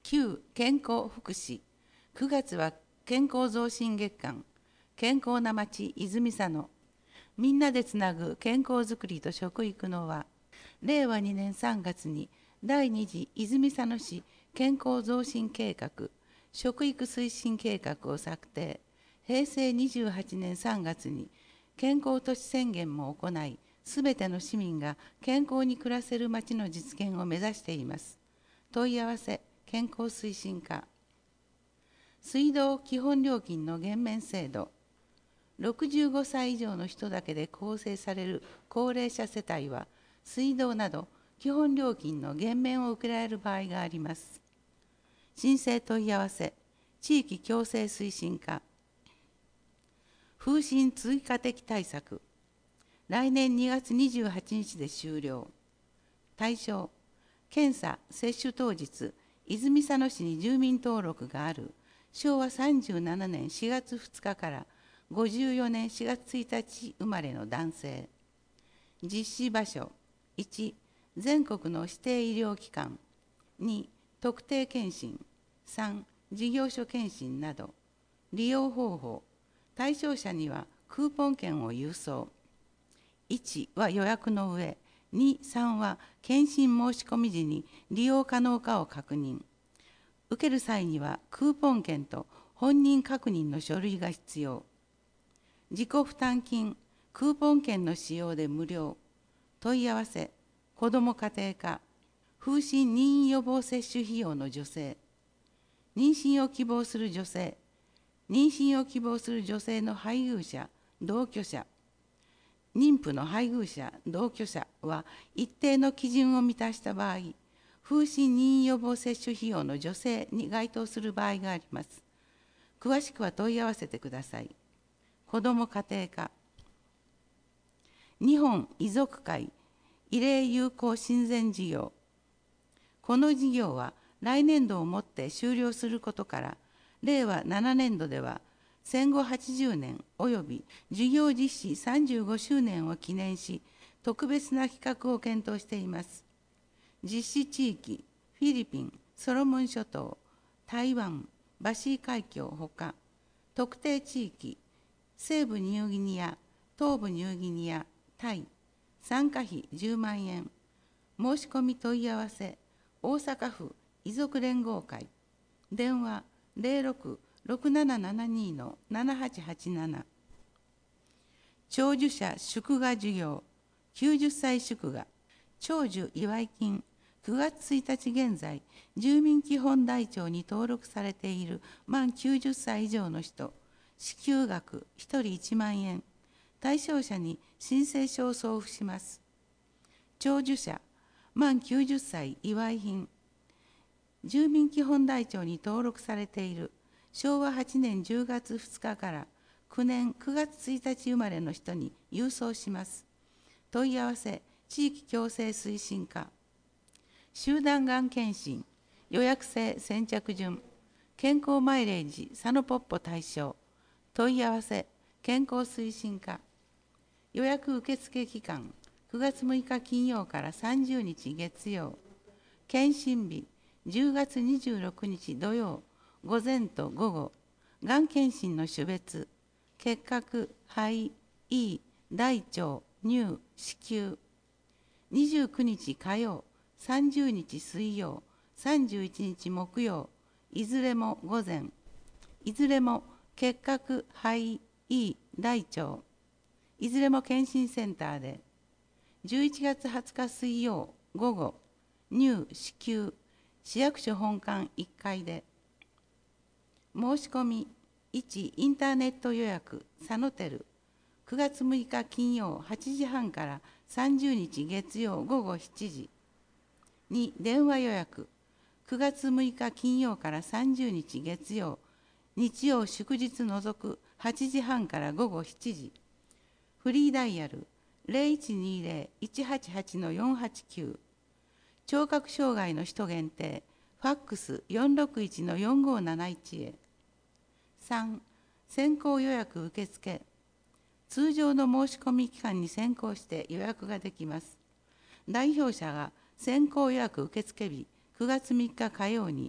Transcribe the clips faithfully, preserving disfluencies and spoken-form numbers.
旧健康福祉、くがつは健康増進月間、健康な町泉佐野、みんなでつなぐ健康づくりと食育の輪、れいわにねんさんがつに第二次泉佐野市健康増進計画、食育推進計画を策定、へいせいにじゅうはちねんさんがつに健康都市宣言も行い、すべての市民が健康に暮らせる町の実現を目指しています。問い合わせ、健康推進課。水道基本料金の減免制度。ろくじゅうごさい以上の人だけで構成される高齢者世帯は、水道など基本料金の減免を受けられる場合があります。申請問い合わせ、地域共生推進課。風疹追加的対策。来年にがつにじゅうはちにちで終了。対象、検査・接種当日、泉佐野市に住民登録があるしょうわさんじゅうななねんしがつふつかからごじゅうよねんしがつついたち生まれの男性。実施場所、いち、全国の指定医療機関、に、特定健診、さん、事業所健診など。利用方法、対象者にはクーポン券を郵送。いちは予約の上、に、さんは検診申し込み時に利用可能かを確認。受ける際にはクーポン券と本人確認の書類が必要。自己負担金、クーポン券の使用で無料。問い合わせ、子ども家庭科、風疹妊娠予防接種費用の助成。妊娠を希望する女性、妊娠を希望する女性の配偶者、同居者、妊婦の配偶者、同居者は一定の基準を満たした場合、風疹妊娠予防接種費用の助成に該当する場合があります。詳しくは問い合わせてください。子ども家庭科。日本遺族会慰霊友好親善事業。この事業は来年度をもって終了することから、れいわななねんどでは戦後はちじゅうねんおよび事業実施さんじゅうごしゅうねんを記念し、特別な企画を検討しています。実施地域、フィリピン、ソロモン諸島、台湾、バシー海峡ほか、特定地域、西部ニューギニア、東部ニューギニア、タイ、参加費じゅうまんえん。申し込み問い合わせ、大阪府遺族連合会。電話ゼロろく ろくななななに ななはちはちなな。長寿者祝賀事業、きゅうじゅっさい祝賀、長寿祝い金、くがつついたち現在、住民基本台帳に登録されている満きゅうじゅっさい以上の人、支給額ひとりいちまんえん、対象者に申請書を送付します。長寿者、満きゅうじゅっさい祝い品、住民基本台帳に登録されているしょうわはちねんじゅうがつふつかからきゅうねんくがつついたち生まれの人に郵送します。問い合わせ、地域共生推進課。集団がん検診、予約制先着順、健康マイレージ佐野ポッポ対象。問い合わせ、健康推進課。予約受付期間、くがつむいか金曜からさんじゅうにち月曜。検診日、じゅうがつにじゅうろくにち土曜、午前と午後。がん検診の種別、結核、肺、E、大腸、乳、子宮。にじゅうくにち火曜、さんじゅうにち水曜、さんじゅういちにち木曜、いずれも午前。いずれも結核、肺、E、大腸。いずれも検診センターで。じゅういちがつはつか水曜、午後、乳、子宮、市役所本館いっかいで。申し込み、いち、インターネット予約、佐野テル、くがつむいか金曜はちじはんからさんじゅうにち月曜午後しちじ。に、電話予約、くがつむいか金曜からさんじゅうにち月曜、日曜祝日除くはちじはんから午後しちじ。フリーダイヤルゼロいちにゼロ いちはちはち よんはちきゅう。聴覚障害の人限定、ファックス よんろくいち よんごなないち へ。さん、先行予約受付。通常の申し込み期間に先行して予約ができます。代表者が先行予約受付日くがつみっか火曜に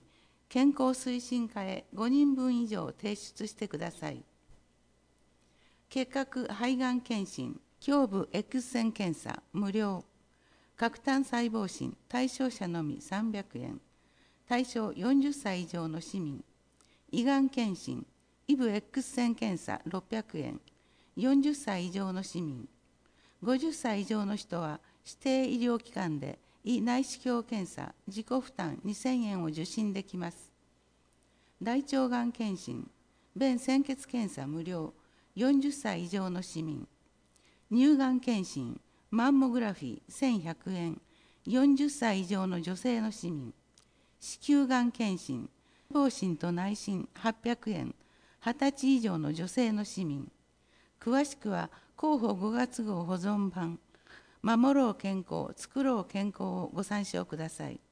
健康推進課へごにんぶん以上提出してください。結核肺がん検診、胸部 X 線検査無料。核炭細胞診、対象者のみさんびゃくえん。対象よんじゅっさい以上の市民。胃がん検診、イブ X 線検査ろっぴゃくえん。よんじゅっさい以上の市民。ごじゅっさい以上の人は指定医療機関で胃内視鏡検査自己負担にせんえんを受診できます。大腸がん検診、便潜血検査無料、よんじゅっさい以上の市民。乳がん検診、マンモグラフィーせんひゃくえん、よんじゅっさい以上の女性の市民。子宮がん検診、膀診と内診はっぴゃくえん、はたち以上の女性の市民。詳しくは広報ごがつ号保存版、守ろう健康、作ろう健康をご参照ください。